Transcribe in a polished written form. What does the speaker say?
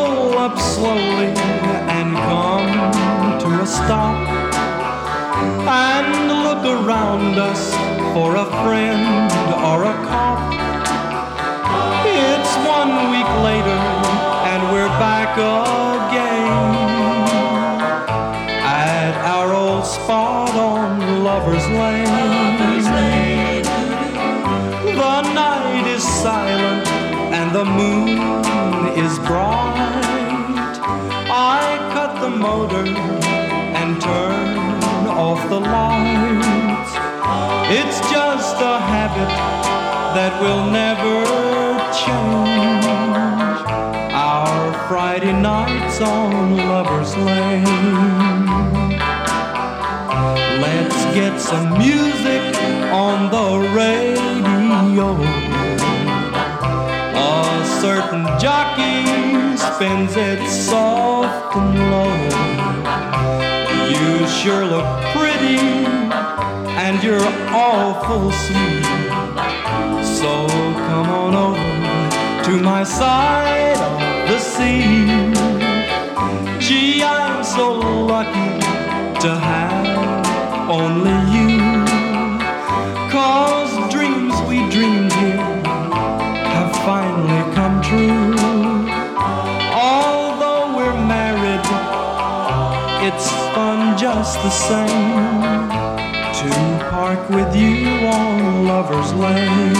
pull up slowly and come to a stop and look around us for a friend or a cop. It's 1 week later and we're back again at our old spot on Lover's Lane. The night is silent and the moon is bright. I cut the motor and turn off the lights. It's just a habit that will never change. Our Friday nights on Lover's Lane. Let's get some music on the radio. A certain jockey spins it soft and low. You sure look pretty and you're awful sweet. So come on over to my side of the sea. Gee, I'm so lucky to have only you. 'Cause dreams we dreamed here have finally come true. Although we're married, it's fun just the same to park with you on Lover's Lane.